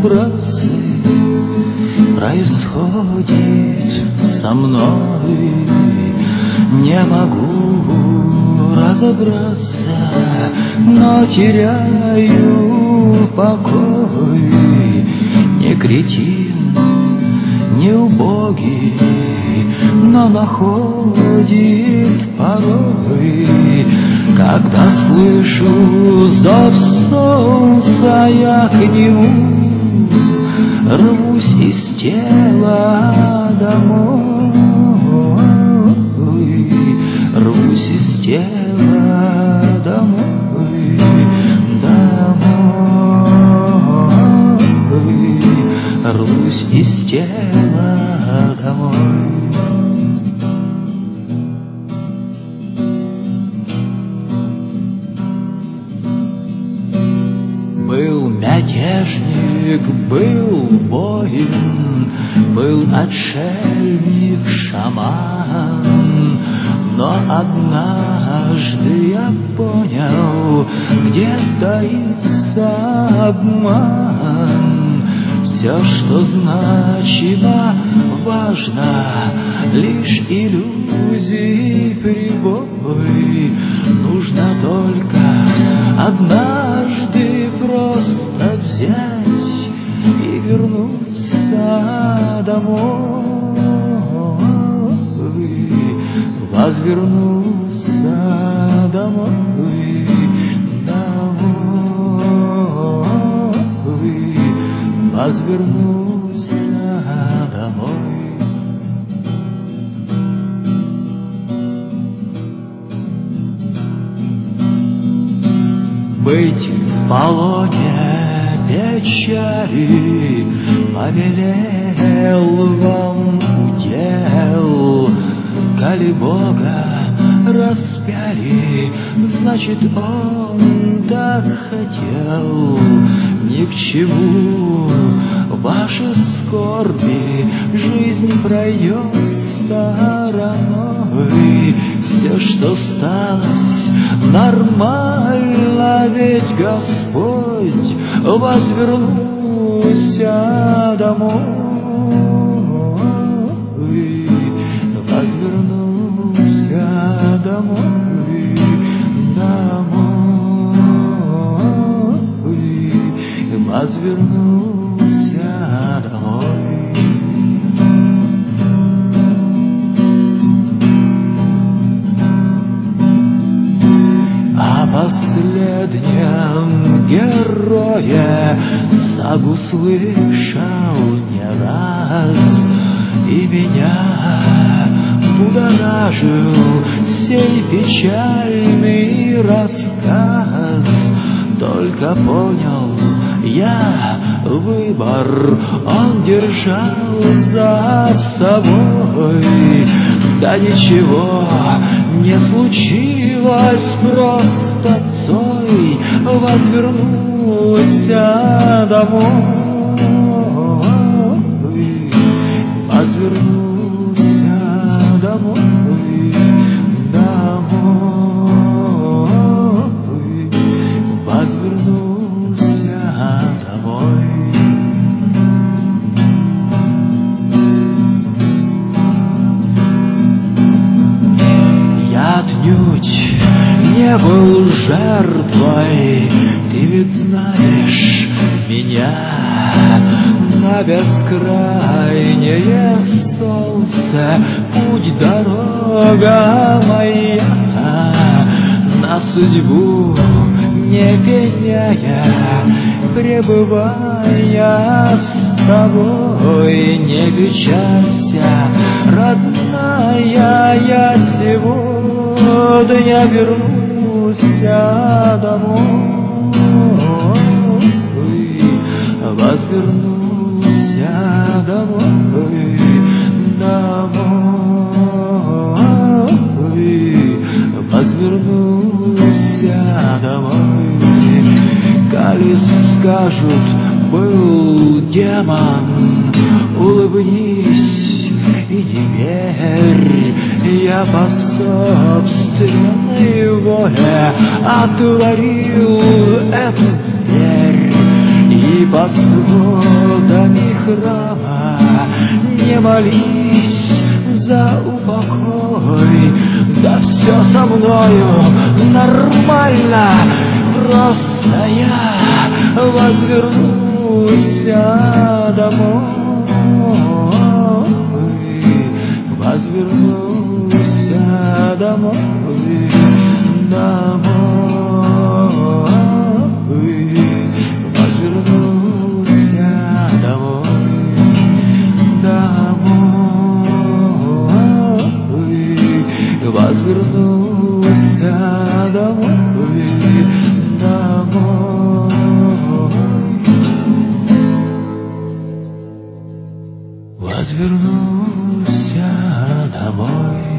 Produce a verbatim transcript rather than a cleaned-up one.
разбросы происходит со мной. Не могу разобраться, но теряю покой. Не кретин, не убогий, но находит порой. Когда слышу зов солнца, я к нему рвусь из тела домой. Рвусь из тела домой, домой. Рвусь из тела домой. Был мятежник, был воин, был отшельник, шаман. Но однажды я понял, где таится обман. Все, что значимо, важно, лишь иллюзии прибой. Нужно только однажды просто взять и вернуться домой. Возвернуться домой, домой. Возвернуться домой. Быть в полоне печали повелел вам удел. Коли Бога распяли, значит, Он так хотел. Ни к чему ваши скорби, жизнь пройдет стороной. Все, что сталось, нормально, ведь Господь возвернулся домой. Возвернулся домой, домой. Возвернулся домой. О последнем герое сагу слышал не раз, и меня будоражил сей печальный рассказ. Только понял я выбор, он держал за собой. Да ничего не случилось, просто Цой возвернулся домой. Возвернулся домой, домой. Возвернулся домой. Я отнюдь не был жертвой, ты ведь знаешь меня. На бескрайнее солнце путь, дорога моя. На судьбу не пеняя, пребывая с тобой. Не печалься, родная, я сегодня вернуся домой. Возвернуся домой, домой. Возвернуся домой. Коли скажут, был демон, улыбнись и не верь. Я по собственной воле отворил эту дверь и позволил грамма. Не молись за упокой, да все со мною нормально. Просто я возвернусь домой, возвернусь домой, домой, возвернусь домой, домой, возвернусь домой, домой, возвернусь домой.